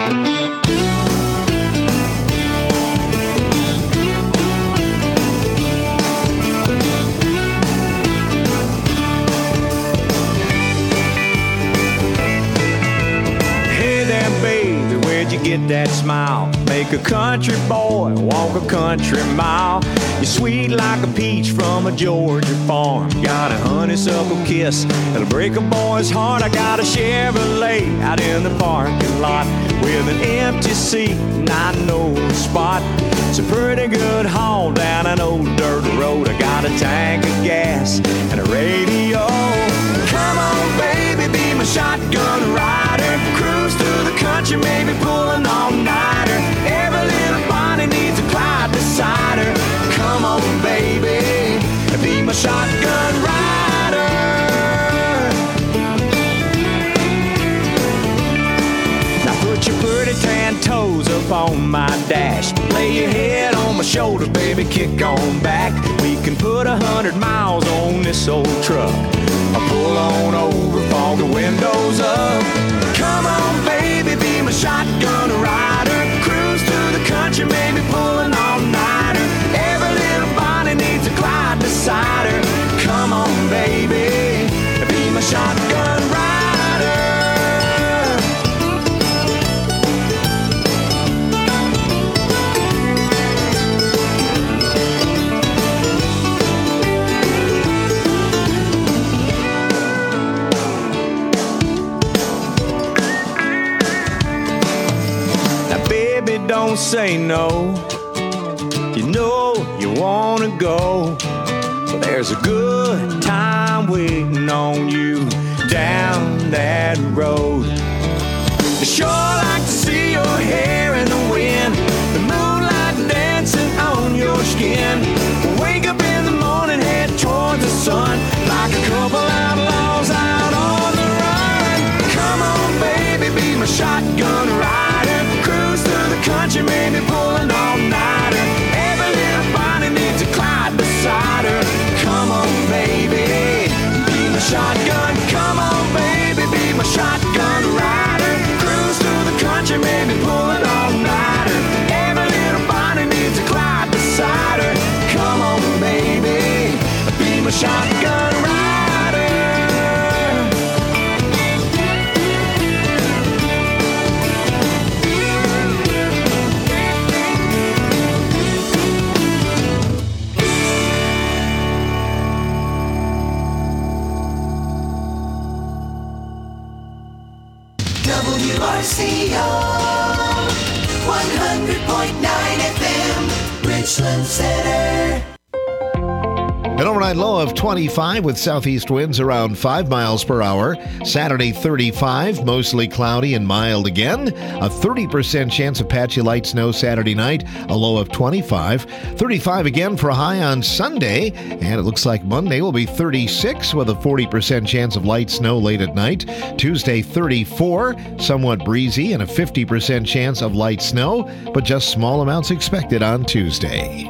Get that smile, make a country boy walk a country mile. You're sweet like a peach from a Georgia farm. Got a honeysuckle kiss that'll break a boy's heart. I got a Chevrolet out in the parking lot with an empty seat and I know the spot. It's a pretty good haul down an old dirt road. I got a tank of gas and a radio. Come on, baby, be my shotgun rider. Cruise through the country, maybe pull an all-nighter. Every little Bonnie needs a Clyde beside her. Come on, baby, be my shotgun rider. Now put your pretty tan toes up on my dash. Lay your head on my shoulder, baby, kick on back. We can put 100 miles on this old truck. I'll pull on over, fog the windows up. Come on, baby, be my shotgun rider. Cruise through the country, maybe pull an all-nighter. Every little Bonnie needs a Clyde beside her. Come on, baby, be my shotgun rider. Don't say no. You know you wanna go, but there's a good time waiting on you down that road. I sure like to see your hair in the wind, the moonlight dancing on your skin. Wake up in the morning, head towards the sun, like a couple outlaws out on the run. Come on, baby, be my shotgun rider. Cruise through the country, maybe pull an all-nighter. Every little Bonnie needs a Clyde beside her. Come on, baby, be my shotgun. Come on, baby, be my shotgun rider. Cruise through the country, maybe pull an all-nighter. Every little Bonnie needs a Clyde beside her. Come on, baby, be my shotgun rider. WRCO 100.9 FM, Richland Center. An overnight low of 25 with southeast winds around 5 miles per hour. Saturday 35, mostly cloudy and mild again. A 30% chance of patchy light snow Saturday night, a low of 25. 35 again for a high on Sunday. And it looks like Monday will be 36 with a 40% chance of light snow late at night. Tuesday 34, somewhat breezy and a 50% chance of light snow, but just small amounts expected on Tuesday.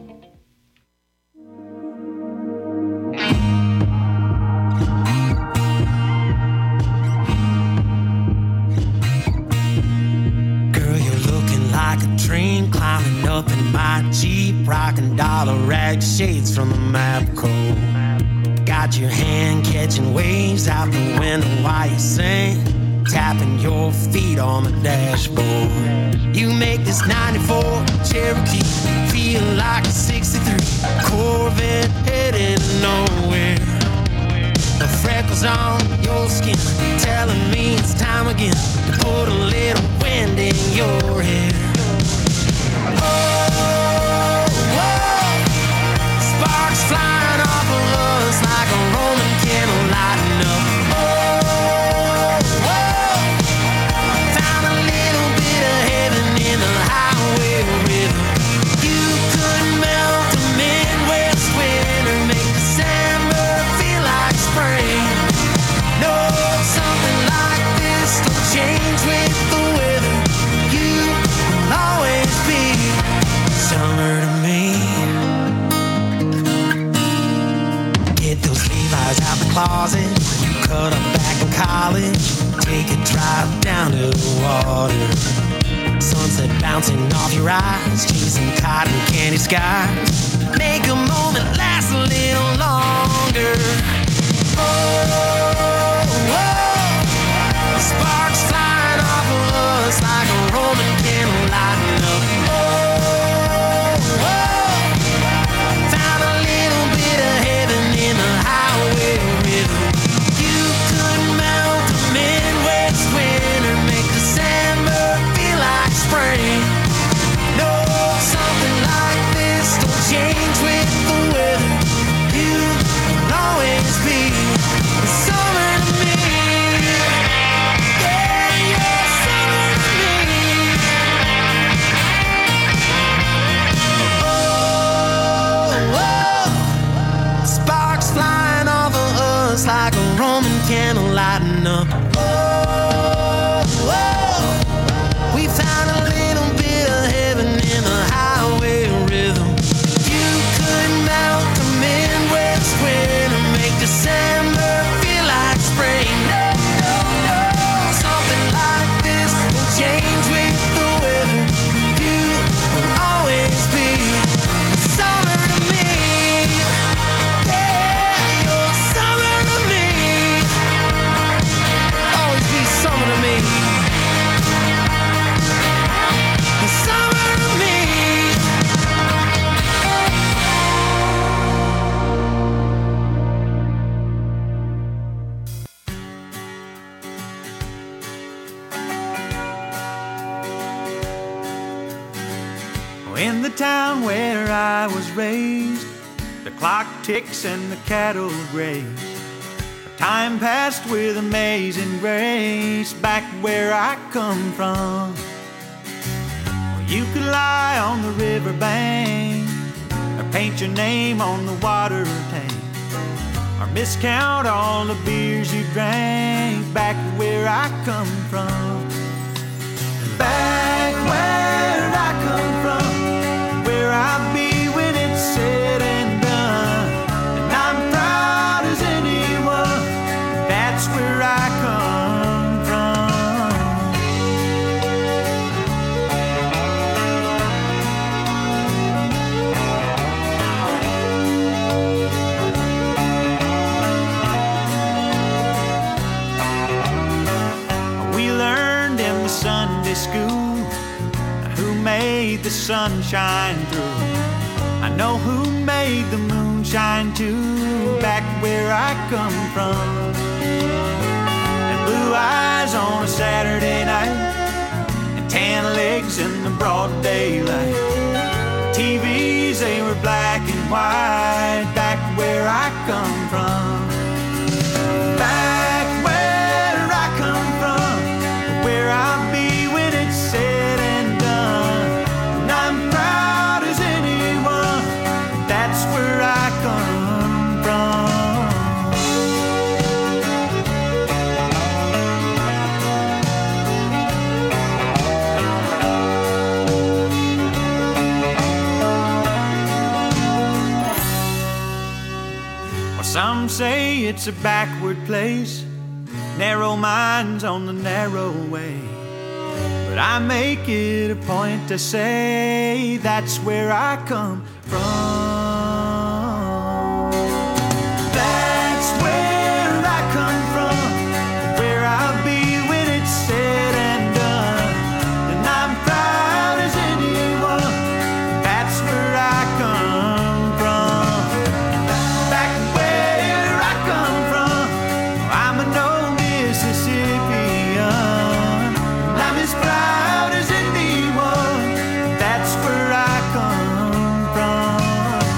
Climbing up in my Jeep, rocking dollar rag shades from the Mapco. Got your hand catching waves out the window while you sing, tapping your feet on the dashboard. You make this 94 Cherokee feel like a 63 Corvette heading nowhere. The freckles on your skin telling me it's time again to put a little wind in your hair. Sparks flying off of us like a Roman candle lighting up. Found a little bit of heaven in the highway river. You could melt a Midwest winter, make December feel like spring. No, something like this don't change with the weather. You will always be take a drive down to the water. Sunset bouncing off your eyes, chasing cotton candy skies. Make a moment last a little longer. Oh, oh, sparks flying off of us like a Roman candle lighting up. Oh, oh, found a little bit of heaven in the highway rhythm. You could melt the Midwest winter, make December feel like spring. No, something like this don't change with the weather. You will always be the summer to me. Yeah, you're summer to me. Oh, oh, sparks flying off of us like a Roman candle lighting up. Oh, oh, we found a little bit of heaven in the highway rhythm. You could melt the Midwest winter, make December feel like spring. No, no, no, something like this will change with the weather. You will always be summer to me. Yeah, you're summer to me. Always be summer to me. Summer to me. In the town where I was raised, the clock ticks and the cattle graze. Time passed with amazing grace back where I come from. You could lie on the riverbank, or paint your name on the water tank, or miscount all the beers you drank back where I come from. Back where I come from, where I'll be when it's said and done. And I'm proud as anyone, that's where I come from. We learned in the Sunday school who made the sun shine through. I know who made the moon shine too, back where I come from. And blue eyes on a Saturday night, and tan legs in the broad daylight. TVs, they were black and white, back where I come from. Back where I come from, where I'll be when it's said and done. And I'm proud as anyone, that's where I come from. Well, some say it's a backward place, narrow minds on the narrow way. But I make it a point to say that's where I come from. That's where I come from, where I'll be when it's said and done. And I'm proud as anyone, that's where I come from. Back where I come from, I'm an old Mississippian. I'm as proud as anyone, that's where I come from.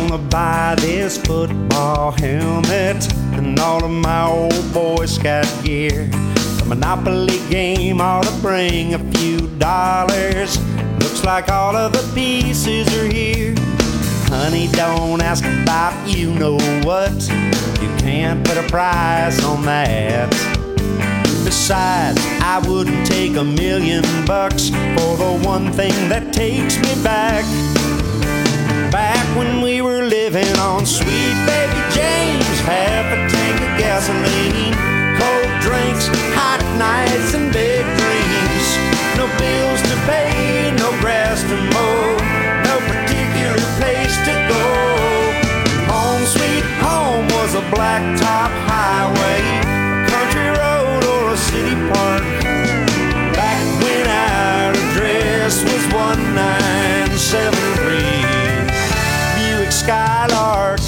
gonna buy this football helmet and all of my old Boy Scout gear. The Monopoly game ought to bring a few dollars. Looks like all of the pieces are here. Honey, don't ask about you know what. You can't put a price on that. Besides, I wouldn't take $1 million for the one thing that takes me back. Back when we were living on Sweet Baby James, half a tank of gasoline, cold drinks, hot nights, and big dreams. No bills to pay, no grass to mow, no particular place to go. Home sweet home was a blacktop highway, a country road, or a city park. Back when our address was 1973 Buick Skylark.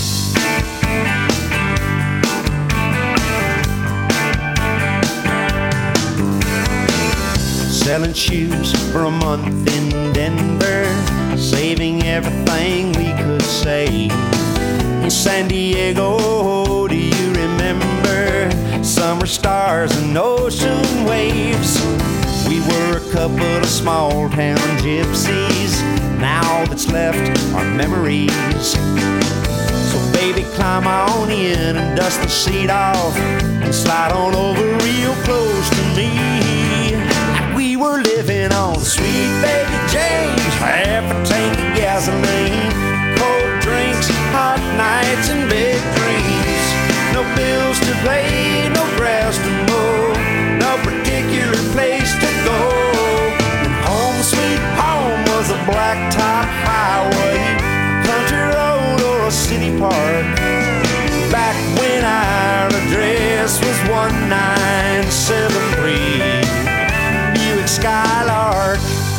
Selling shoes for a month in Denver, saving everything we could save. In San Diego, do you remember summer stars and ocean waves? We were a couple of small town gypsies. Now all that's left are memories. So baby, climb on in and dust the seat off and slide on over real close to me. We were living on Sweet Baby James, half a tank of gasoline, cold drinks, hot nights, and big dreams. No bills to pay, no grass to mow, no particular place to go. And home sweet home was a blacktop highway, country road, or a city park. Back when our address was 1973 Buick Skylark.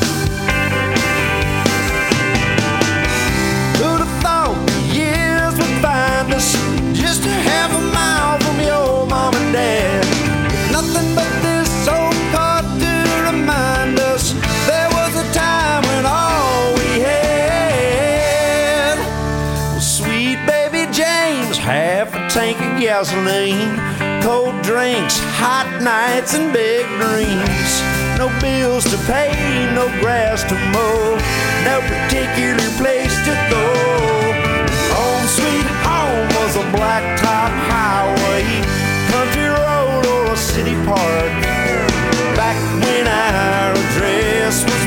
Who'd have thought the years would find us just a half a mile from your mom and dad? Nothing but this old car to remind us there was a time when all we had was Sweet Baby James, half a tank of gasoline, cold drinks, hot nights, and big dreams. No bills to pay, no grass to mow, no particular place to go. Home sweet home was a blacktop highway, country road, or a city park. Back when our address was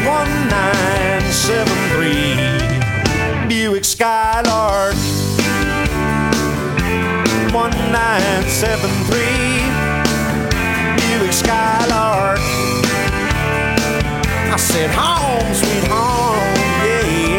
1973 Buick Skylark. 1973 Buick Skylark. I said, home, sweet home, yeah.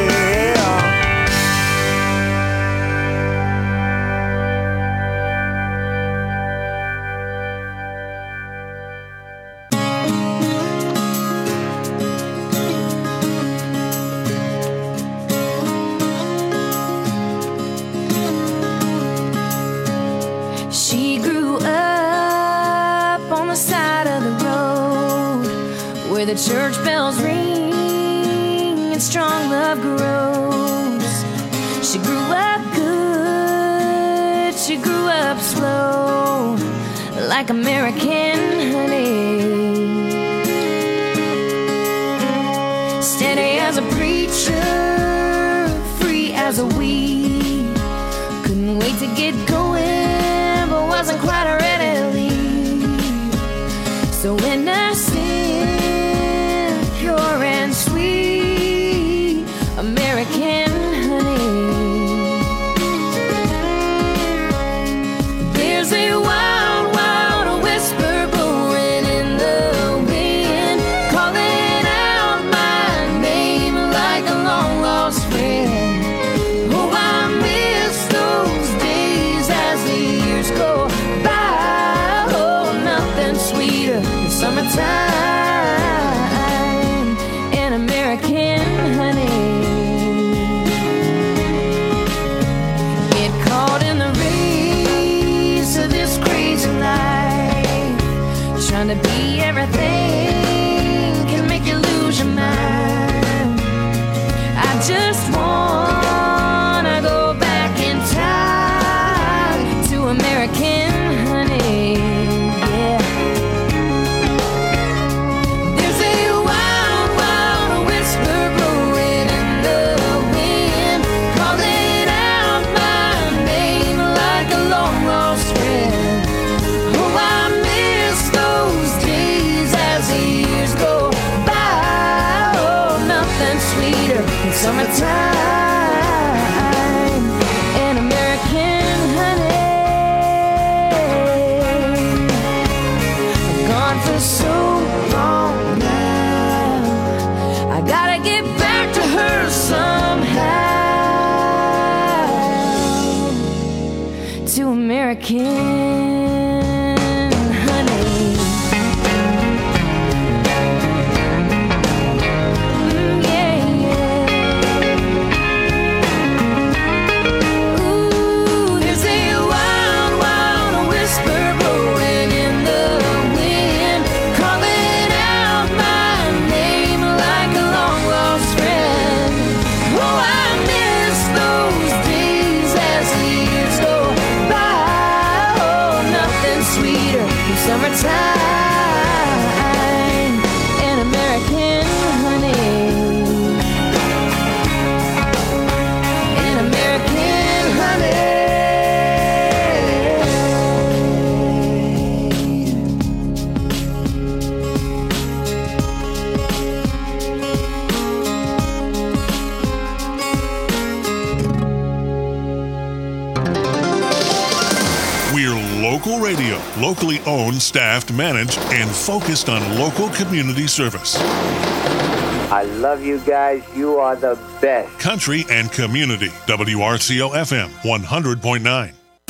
She grew up on the side of the road where the church bells ring and strong love grows. She grew up good, she grew up slow, like American honey. Steady as a preacher, free as a weed. Couldn't wait to get going, but wasn't quite ready to leave. So when I sing pure and sweet American honey, there's a wild, wild whisper blowing in the wind, calling out my name like a long lost friend. Oh, I miss those days as the years go by. Oh, nothing sweeter than summertime and American honey. Get caught in the race of this crazy life, trying to be everything can make you lose your mind. I just wanna go back summertime, an American honey. I'm gone for so long now, I gotta get back to her somehow. To American honey. Summertime, an American honey, an American honey. We're local radio, locally owned, staffed, managed, and focused on local community service. I love you guys. You are the best. Country and community. WRCO FM 100.9.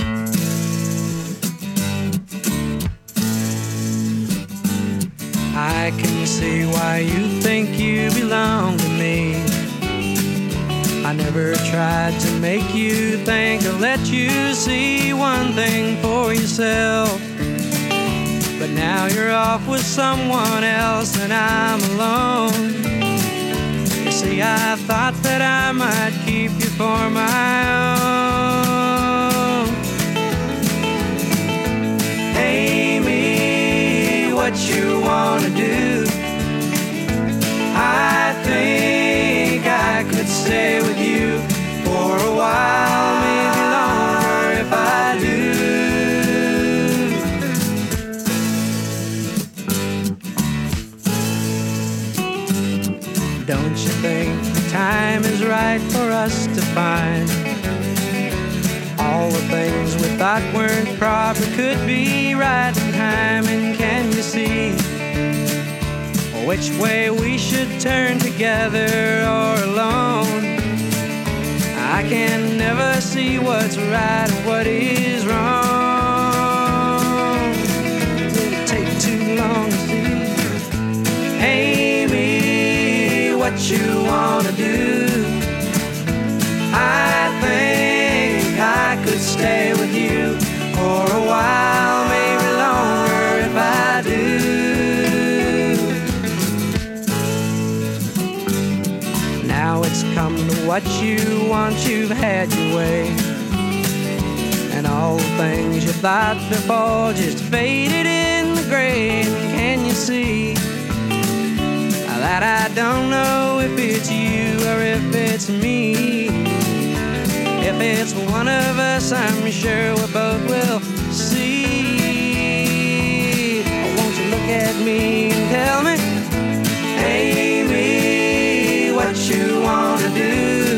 I can see why you think you belong to me. I never tried to make you think or let you see one thing for yourself. But now you're off with someone else and I'm alone. You see, I thought that I might keep you for my own. Amy, what you wanna do? I think I could stay with you for a while, maybe longer if I do. Don't you think the time is right for us to find all the things we thought weren't proper could be right in time? And can you see which way we should turn, together or alone? I can never see what's right and what is wrong. Did it take too long to see? Amy, what you wanna do? I think I could stay with you for a while, maybe longer if I do. Now it's come to what you want, you've had your way, and all the things you thought before just faded in the gray. Can you see that I don't know if it's you or if it's me? If it's one of us, I'm sure we both will see. Won't you look at me and tell me, Amy, what you wanna do?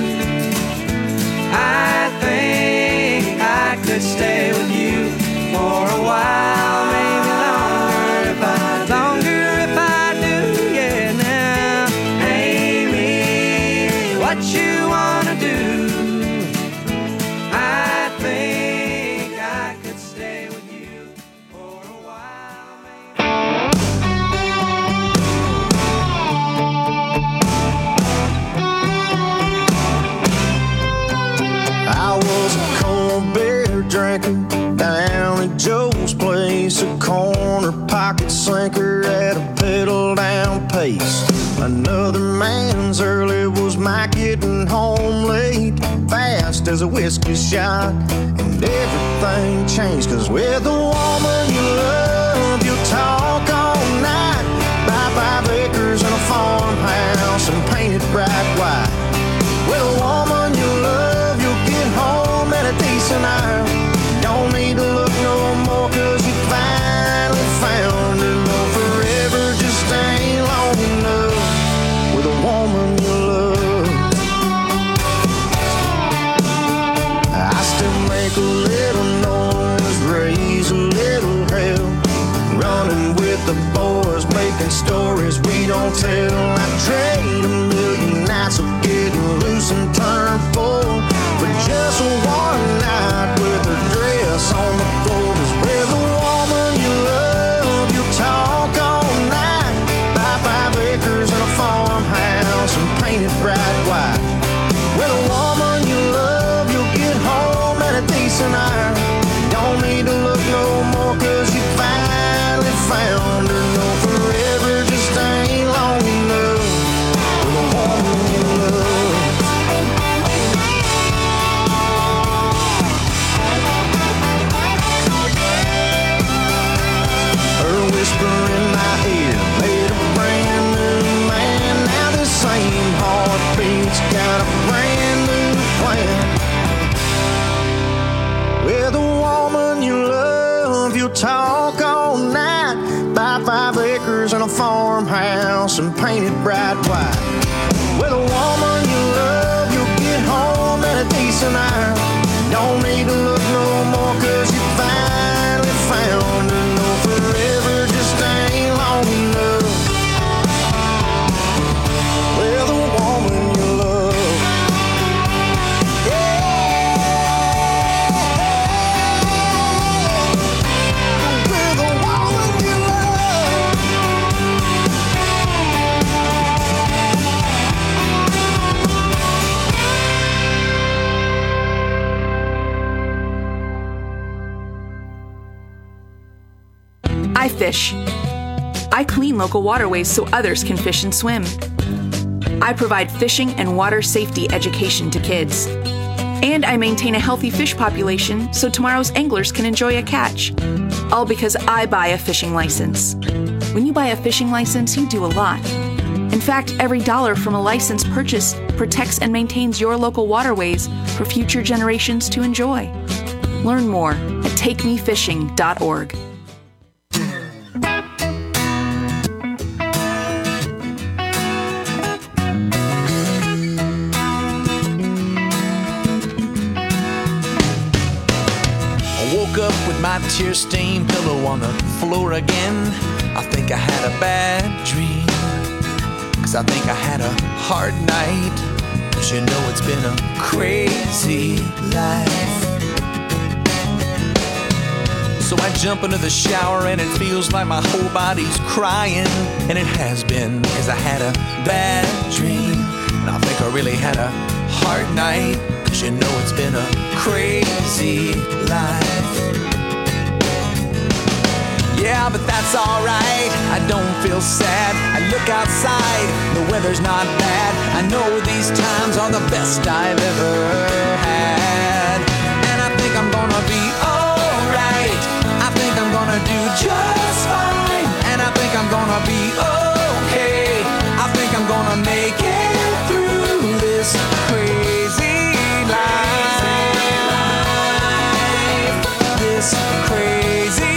I think I could stay with you for a while, maybe longer if I do, yeah. Now, Amy, what you wanna do? I think I could stay with you for a while, I was a cold beer drinker down at Joe's place, a corner pocket sinker at a pedal down pace. Another man's early was my getting home late, fast as a whiskey shot, and everything changed, 'cause with the woman you love, you'll talk all night, buy 5 acres and a farmhouse and paint it bright white. With a woman you love, you'll get home at a decent hour. Don't need to look no more, 'cause you finally found her. No, forever just ain't long enough with a woman you love. the boys making stories we don't tell. I'd trade a million nights of getting loose and turn full for just one night with her dress on the floor. 'Cause with a woman you love, you'll talk all night. Buy 5 acres and a farmhouse and paint it bright white. With a woman you love, you'll get home at a decent hour. Don't need to look no more 'cause you finally found her. No, forever just ain't long enough with a woman you love. Her whisper in my ear made a brand new man. Now the same heartbeat's got a brand new plan. With a woman you love, you'll talk all night. Buy 5 acres and a farmhouse and paint it bright white. With a woman you love, you'll get home at a decent hour. Don't need to look no more 'cause you finally found her. No, forever just ain't long enough with a woman you love. With a woman you love. I fish. I clean local waterways so others can fish and swim. I provide fishing and water safety education to kids. And I maintain a healthy fish population so tomorrow's anglers can enjoy a catch. All because I buy a fishing license. When you buy a fishing license, you do a lot. In fact, every dollar from a license purchase protects and maintains your local waterways for future generations to enjoy. Learn more at takemefishing.org. Up with my tear-stained pillow on the floor again. I think I had a bad dream, 'cause I think I had a hard night. 'Cause you know it's been a crazy life. So I jump into the shower and it feels like my whole body's crying. And it has been, 'cause I had a bad dream. And I think I really had a hard night. 'Cause you know it's been a crazy life. Yeah, but that's alright, I don't feel sad. I look outside, the weather's not bad. I know these times are the best I've ever had. And I think I'm gonna be alright. I think I'm gonna do just fine. And I think I'm gonna be okay. I think I'm gonna make it through this crazy life. This crazy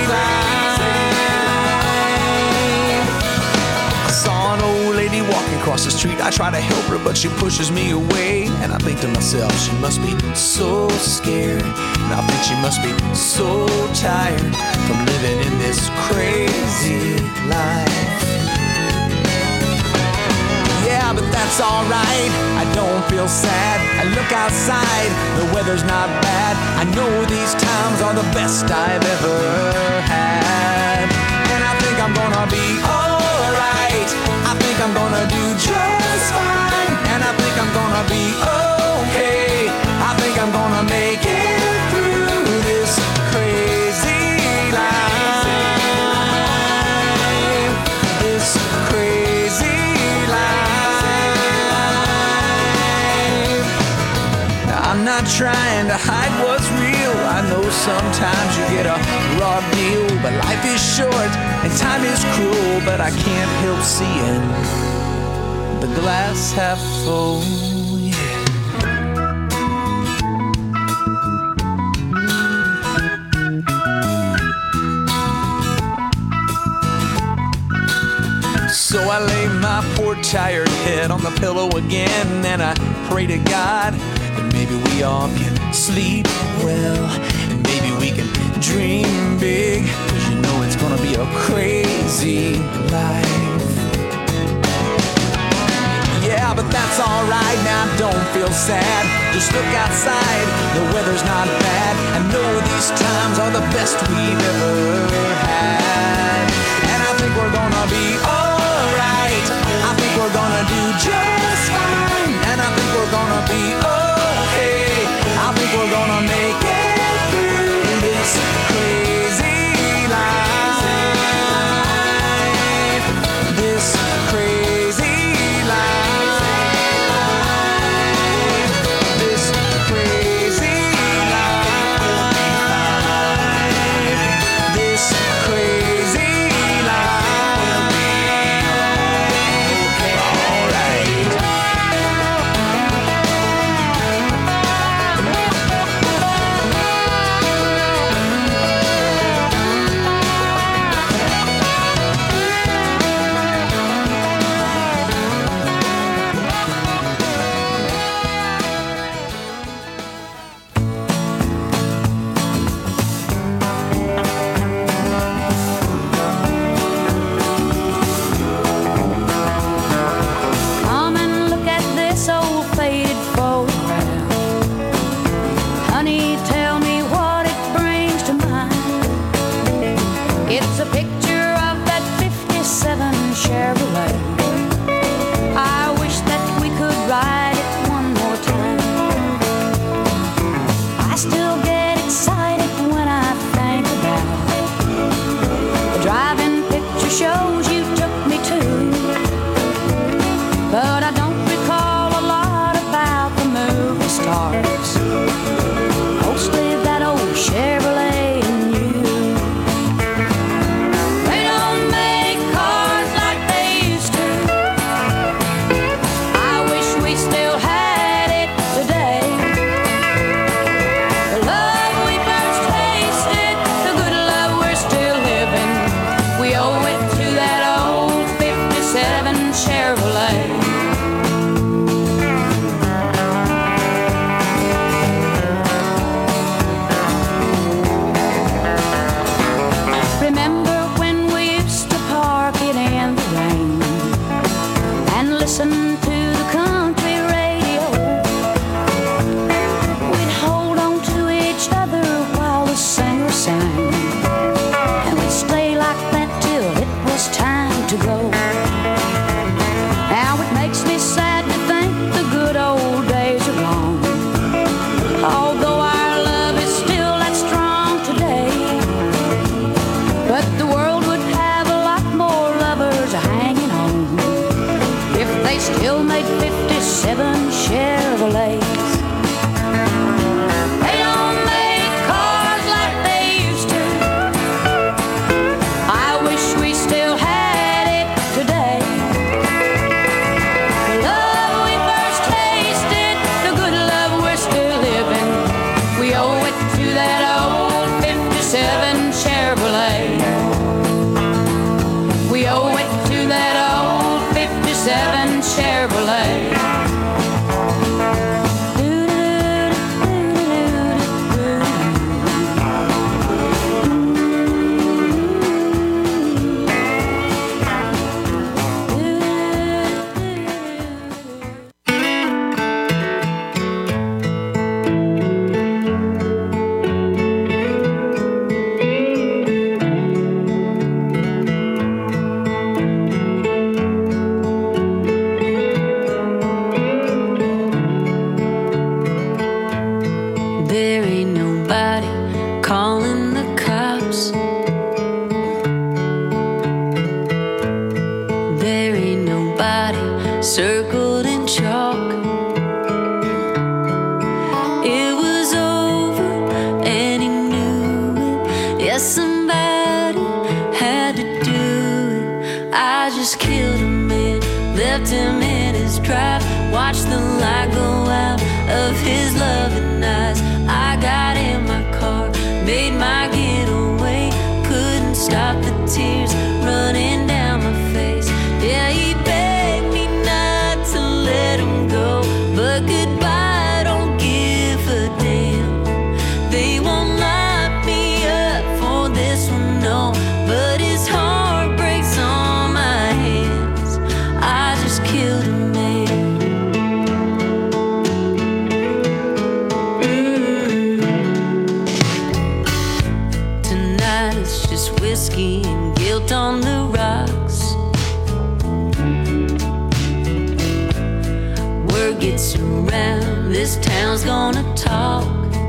walking across the street, I try to help her, but she pushes me away. And I think to myself, she must be so scared. And I think she must be so tired from living in this crazy life. Yeah, but that's alright, I don't feel sad. I look outside, the weather's not bad. I know these times are the best I've ever had. And I think I'm gonna be alright. I think I'm gonna do just fine. And I think I'm gonna be okay. I think I'm gonna make it through this crazy life. This crazy life. Now, I'm not trying to hide what's real. I know sometimes you get a raw deal. But life is short and time is cruel. But I can't help seeing the glass half full, yeah. So I lay my poor tired head on the pillow again. And I pray to God that maybe we all can sleep well. And maybe we can dream big. 'Cause you know it's gonna be a crazy crazy life. Yeah, but that's alright now, don't feel sad. Just look outside, the weather's not bad. I know these times are the best we've ever had. And I think we're gonna be alright. I think we're gonna do just fine. And I think we're gonna be okay. I think we're gonna make it through this crazy life. This crazy life. This crazy life. This crazy life. Alright. Come and look at this old faded photograph. Honey, tell me what it brings to mind. It's a picture of that 57 Chevrolet. I wish that we could ride it one more time. I still get excited when I think about the driving picture shows you took me to. But I don't recall a lot about the movie stars. Mostly that old Chevrolet and you. They don't make cars like they used to. I wish we still had it today. The love we first tasted, the good love we're still living, we owe it to that old 57 Chevrolet. Remember when we used to park it in the rain and listen to the country radio? We'd hold on to each other while the singer sang, and we'd stay like that till it was time to go. Now it makes me sad to think the good old days are gone, although our love is still that strong today. But the world would have a lot more lovers hanging on if they still made 57 Chevrolets. They don't make cars like they used to. I wish we still had it today. The love we first tasted, the good love we're still living, we owe it to that old 57 Chevrolet. We owe it to that old 57 Chevrolet. There ain't nobody calling the cops. There ain't nobody circled in chalk. It was over and he knew it. Yes, somebody had to do it. I just killed a man, left him in his drive, watched the light go out of his loving eyes. I got in my car, made my getaway, couldn't stop the tears running down my face. Yeah, he begged me not to let him go, but goodbye, don't give a damn. They won't lock me up for this one, no, but his heart breaks on night, it's just whiskey and guilt on the rocks. Word gets around, this town's gonna talk.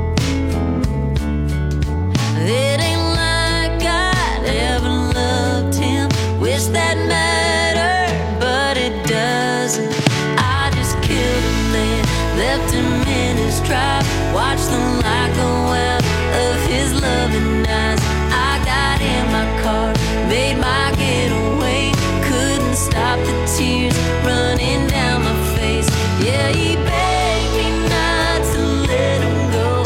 It ain't like I'd ever loved him. Wish that mattered, but it doesn't. I just killed a man, left him in his tribe. Watched the light go out of his loving eyes. I got in my car, made my getaway. Couldn't stop the tears running down my face. Yeah, he begged me not to let him go.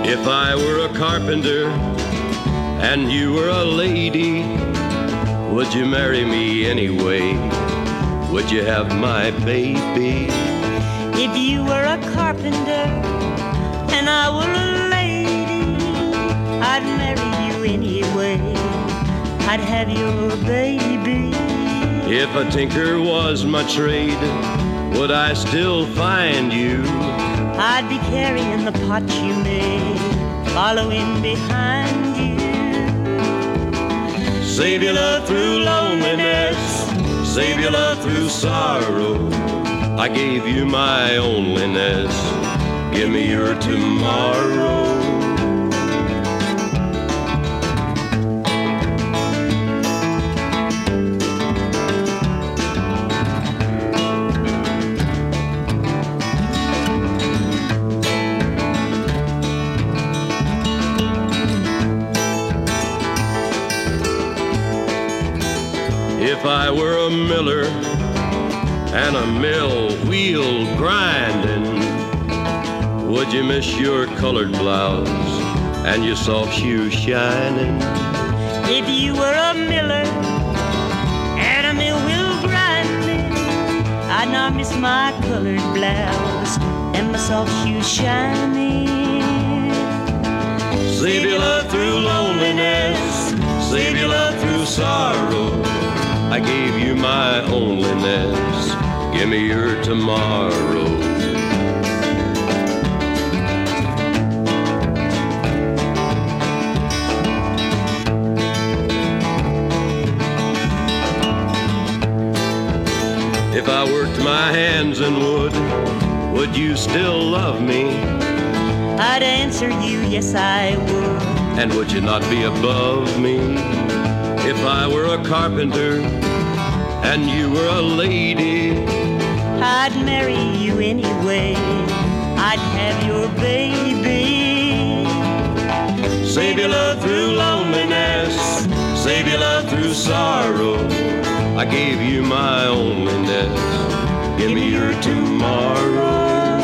If I were a carpenter and you were a lady, would you marry me anyway? Would you have my baby? If you were a carpenter and I were a lady, I'd marry you anyway. I'd have your baby. If a tinker was my trade, would I still find you? I'd be carrying the pot you made, following behind you. Save your love through loneliness, save your love through sorrow. I gave you my onlyness, give me your tomorrow. If I were a miller and a mill wheel grinding, would you miss your colored blouse and your soft shoes shining? If you were a miller and a mill wheel grinding, I'd not miss my colored blouse and my soft shoes shining. Save your love through loneliness, save your love through sorrow. I gave you my onlyness, give me your tomorrow. If I worked my hands in wood, would you still love me? I'd answer you, yes I would. And would you not be above me? If I were a carpenter and you were a lady, I'd marry you anyway. I'd have your baby. Save your love through loneliness, save your love through sorrow. I gave you my onlyness, give me your tomorrow.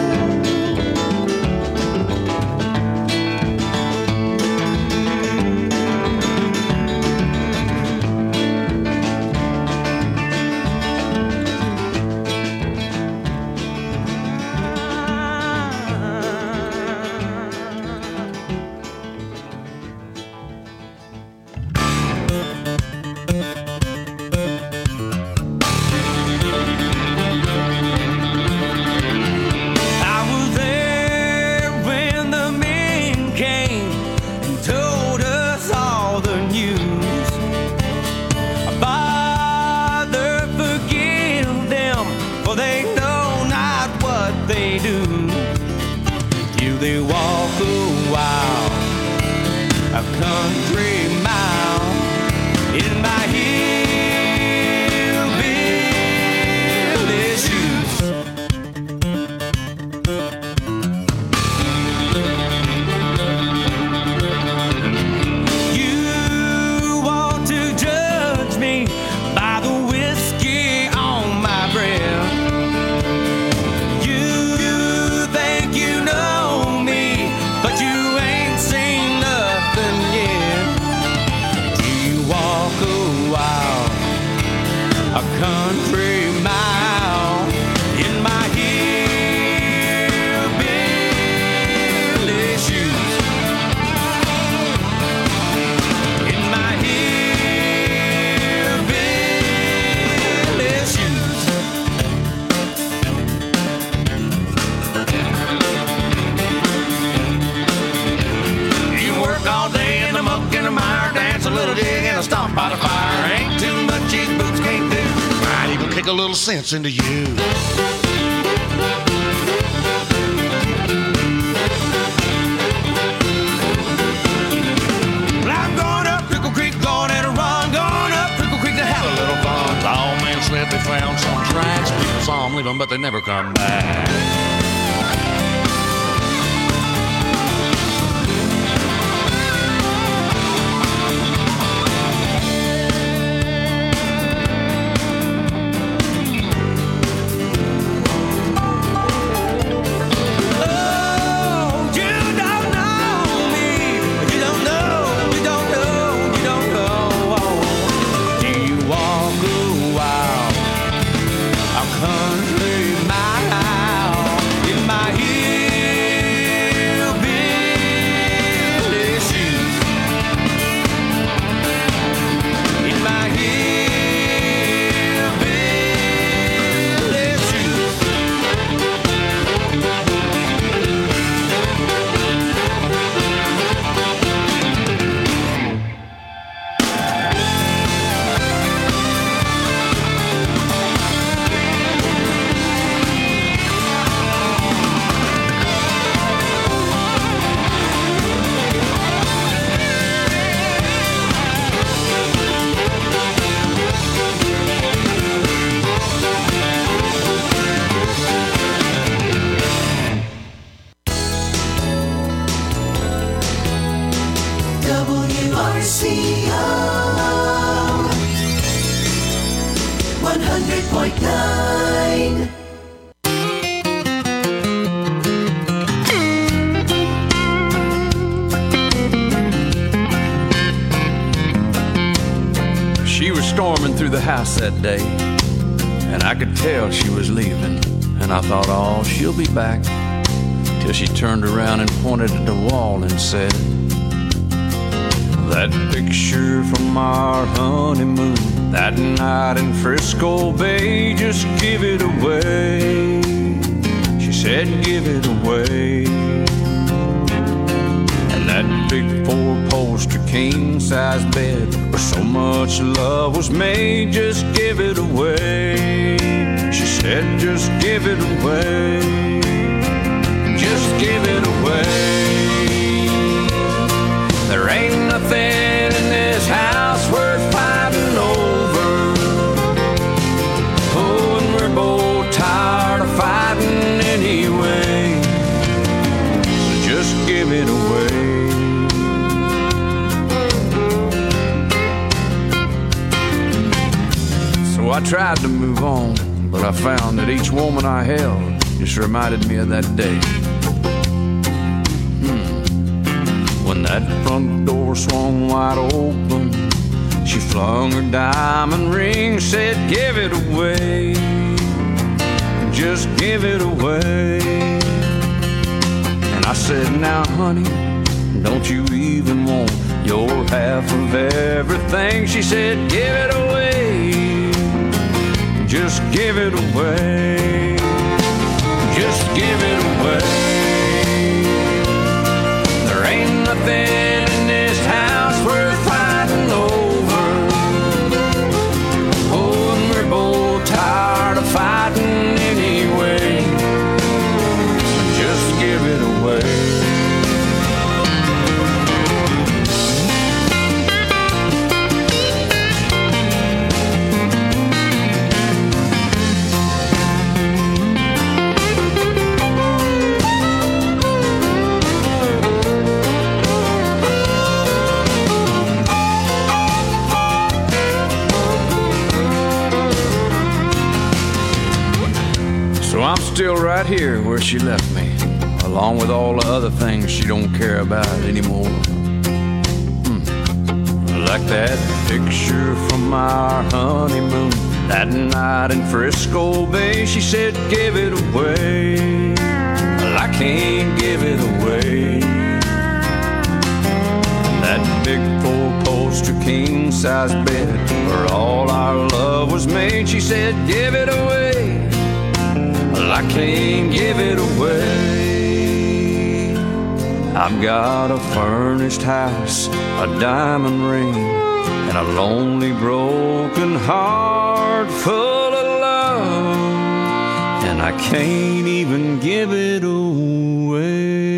A little sense into you. Well, I'm going up Pickle Creek, going at a run, going up Pickle Creek to have a little fun. All men slept, they found some tracks. People saw them leave them, but they never come back. WRCO 100.9. She was storming through the house that day, and I could tell she was leaving. And I thought, oh, she'll be back. Till she turned around and pointed at the wall and said, that picture from our honeymoon, that night in Frisco Bay, just give it away. She said, give it away. And that big four-poster king-size bed where so much love was made, just give it away. She said, just give it away. Just give it away. There ain't nothing in this house worth fighting over. Oh, and we're both tired of fighting anyway. So just give it away. So I tried to move on, but I found that each woman I held just reminded me of that day. When that front door swung wide open, she flung her diamond ring, said, give it away. Just give it away. And I said, now honey, don't you even want your half of everything? She said, give it away. Just give it away. Just give it away. There ain't nothing in this house worth fighting over. Oh, and we're both tired of fighting anyway. So just give it away. I'm still right here where she left me, along with all the other things she don't care about anymore. Like that picture from our honeymoon, that night in Frisco Bay. She said, give it away. Well, I can't give it away. That big four-poster king-size bed where all our love was made. She said, give it away. Well, I can't give it away. I've got a furnished house, a diamond ring, and a lonely broken heart full of love, and I can't even give it away.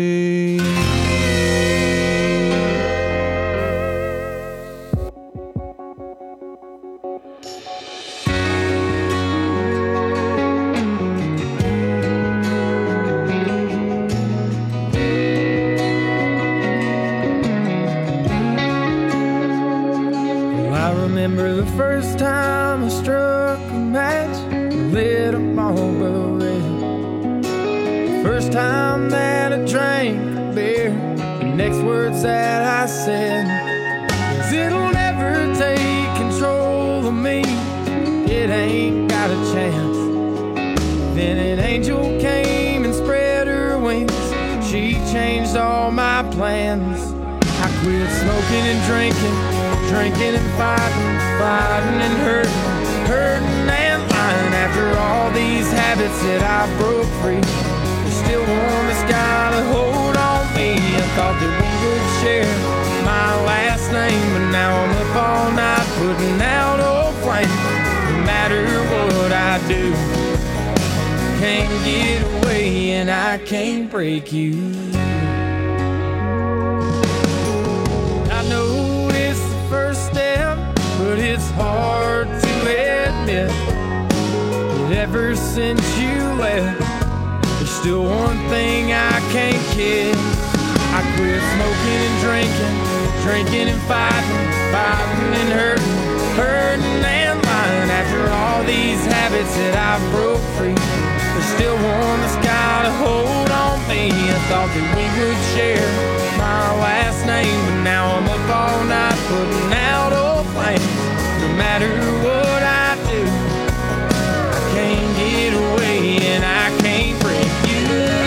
Remember the first time I struck a match, lit a Marlboro Red. The first time that I drank a beer, the next words that I said, 'cause it'll never take control of me, it ain't got a chance. Then an angel came and spread her wings, she changed all my plans. I quit smoking and drinking, drinking and fighting, fighting and hurting, hurting and lying. After all these habits that I broke free, there's still one that's got a hold on me. I thought that we would share my last name, but now I'm up all night putting out old flames. No matter what I do, can't get away and I can't break you. I know it's the first step, but it's hard to admit that ever since you left, there's still one thing I can't kiss. I quit smoking and drinking, drinking and fighting and hurting and lying. After all these habits that I broke free, there's still one that's got a hold on me. I thought that we would share my last name, but now I'm up all night putting out old flames. No matter what I do, I can't get away and I can't break you.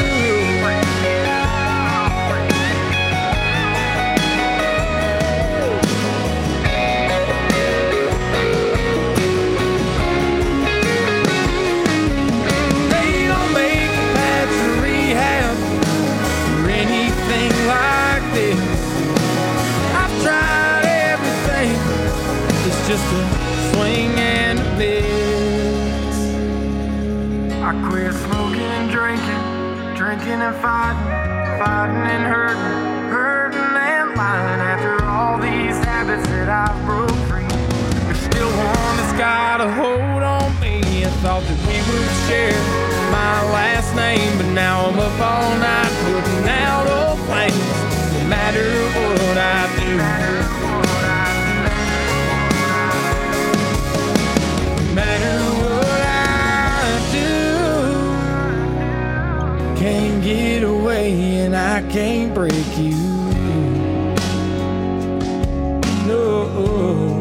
They don't make a path to rehab or anything like this. I've tried everything. It's just a swing and a miss. I quit smoking and drinking and fighting and hurting and lying. After all these habits that I broke free, there's still one that's got a hold on me. I thought that we would share my last name, but now I'm up all night putting out old flames. No matter what I do, no matter what I do, can't get away and I can't break you. No.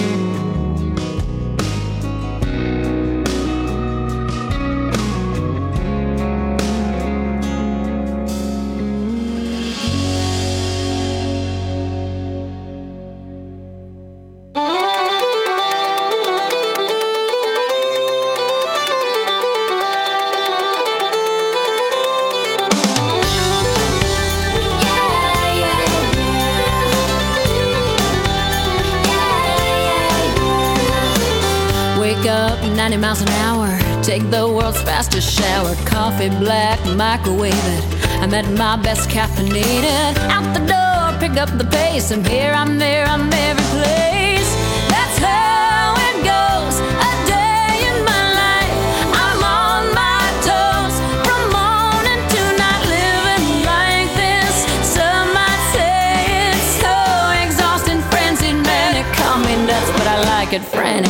Wake up 90 miles an hour, take the world's fastest shower, coffee black, microwave it. I'm at my best caffeinated. Out the door, pick up the pace. I'm here, I'm there, I'm every place. That's how it goes, a day in my life. I'm on my toes, from morning to night, living like this. Some might say it's so exhausting, frenzied, manic, call me nuts, but I like it frantic.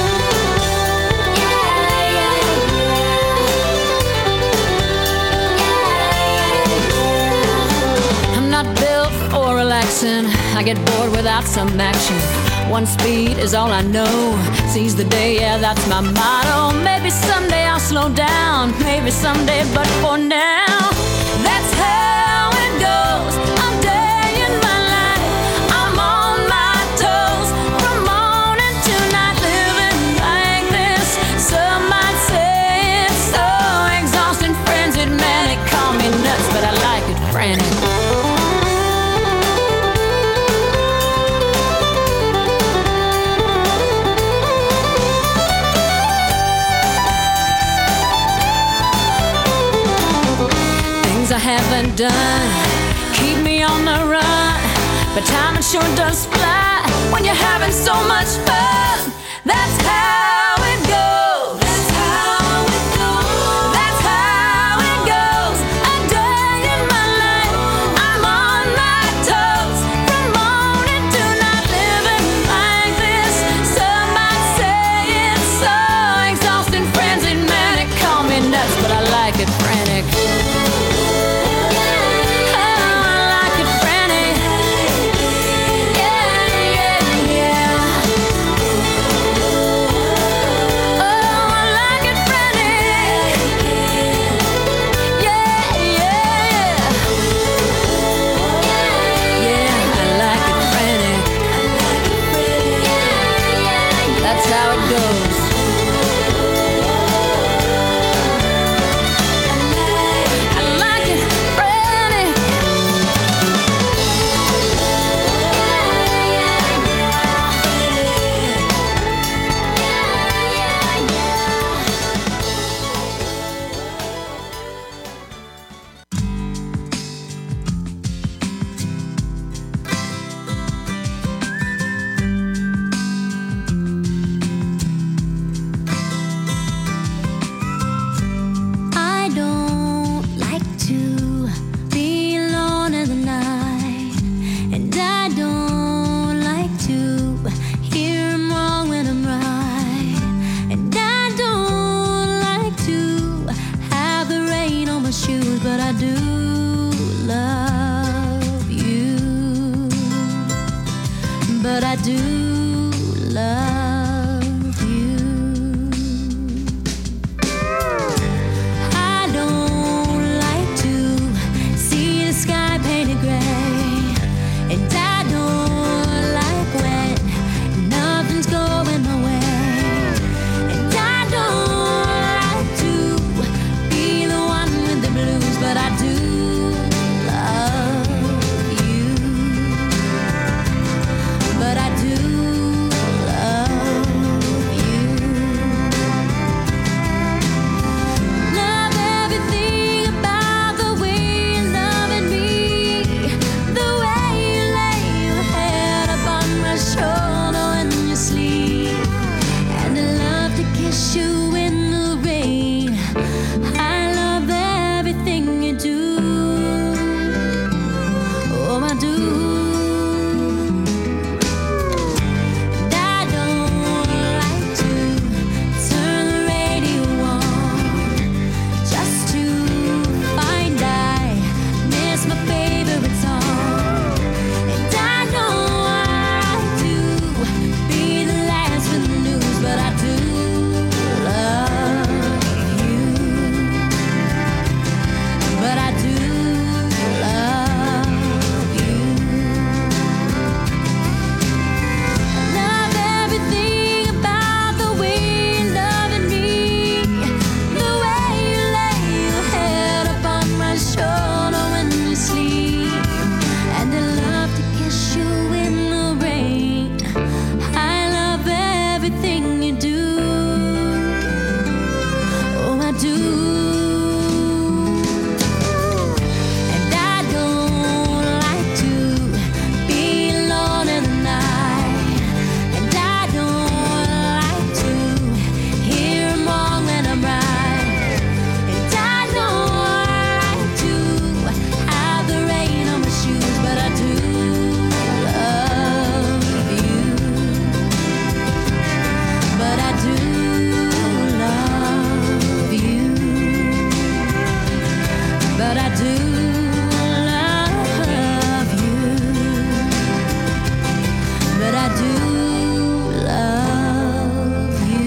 Relaxing, I get bored without some action. One speed is all I know. Seize the day, yeah, that's my motto. Maybe someday I'll slow down, maybe someday, but for now, that's how it goes. A day in my life, I'm on my toes, from morning to night, living like this. Some might say it's so exhausting, frenzied, manic, call me nuts, but I like it frantic. I haven't done keep me on the run, but time it sure does fly when you're having so much fun. That's how it goes. That's how it goes. That's how it goes. A day in my life, I'm on my toes, from morning to night, living like this. Some might say it's so exhausting, frenzied, manic, call me nuts, but I like it frantic. but I do love you. I don't like to see the sky painted gray, and I don't like when nothing's going my way, and I don't like to be the one with the blues, but I do love you. But I do love you. Love everything about the way you're loving me, the way you lay your head upon my shoulder when you sleep, and I love to kiss you in the rain. I love everything you do. Oh, I do. And I don't like to turn the radio on just to find I miss my favorite song. And I don't like to be the last with the news, but I do love you. But I do love you. Love everything about the way you're loving me, the way you lay your head upon my shoulder when you sleep, and I love to kiss you in the rain. I love everything you do. Oh, I do. And I don't like to be alone in the night, and I don't like to hear 'em wrong when I'm right, and I don't like to have the rain on my shoes, but I do love you. But I do love you. But I do love you. But I do love you.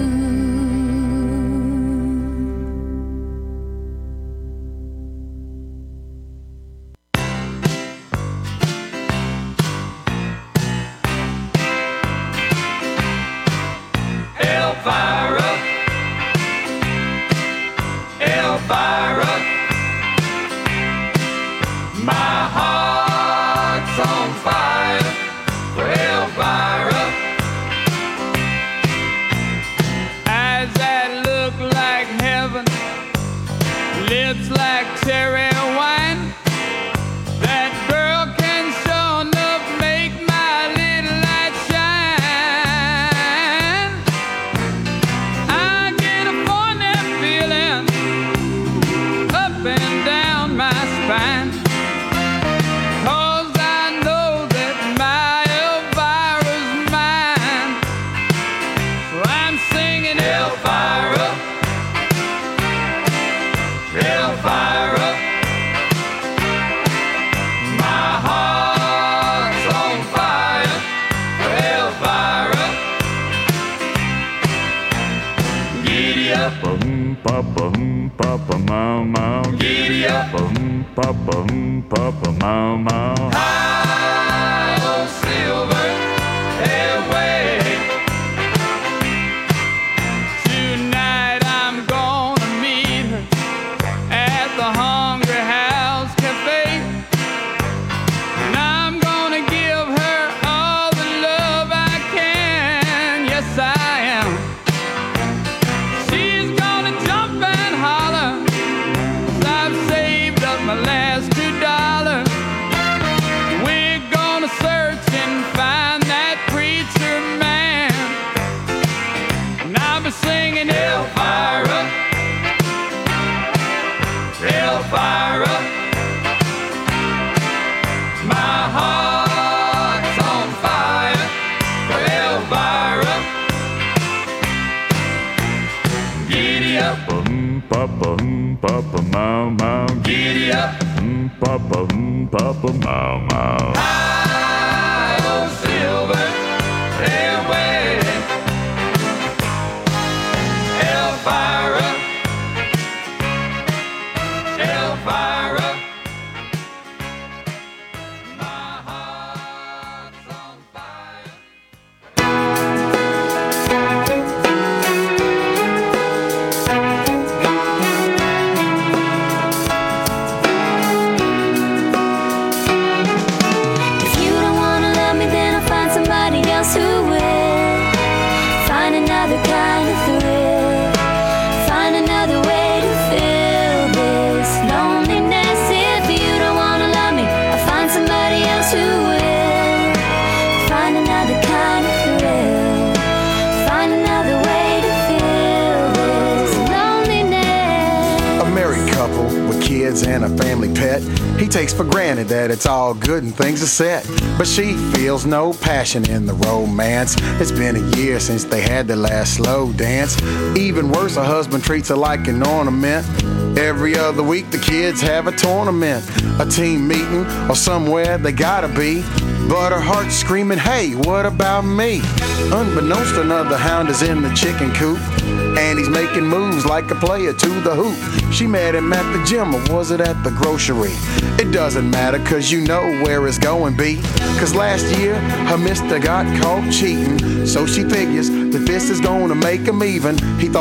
Elvira, Elvira, my heart's on fire for Elvira. Eyes that look like heaven, lips like cherry wine. That girl can sure enough make my little light shine. I get a funny feeling up and down my spine, 'cause I know that my Elvira's mine. So I'm singing Elvira, Elvira, my heart's on fire for Elvira. Giddy up, Papa, mau, mau. giddy up, Papa, mau, mau. high on silver airway. tonight. I'm gonna meet her at the Hungry House Cafe, and I'm gonna give her all the love I can. Yes, I am. She's gonna jump and holler, 'cause I've saved up my last $2. We're gonna search and find that preacher man, and I'll be singing Elvira, Elvira, my heart's on fire for Elvira. Giddy up, Papa, mau, mau. giddy up, Papa, mau, mau. high on silver and a family pet. He takes for granted that it's all good and things are set. But she feels no passion in the romance. It's been a year since they had their last slow dance. Even worse, her husband treats her like an ornament. Every other week the kids have a tournament, a team meeting, or somewhere they gotta be. But her heart's screaming, hey, what about me? Unbeknownst to another hound is in the chicken coop, and he's making moves like a player to the hoop. She met him at the gym, or was it at the grocery? It doesn't matter, cause you know where it's going be. Cause last year, her mister got caught cheating, so she figures that this is gonna make him even. He thought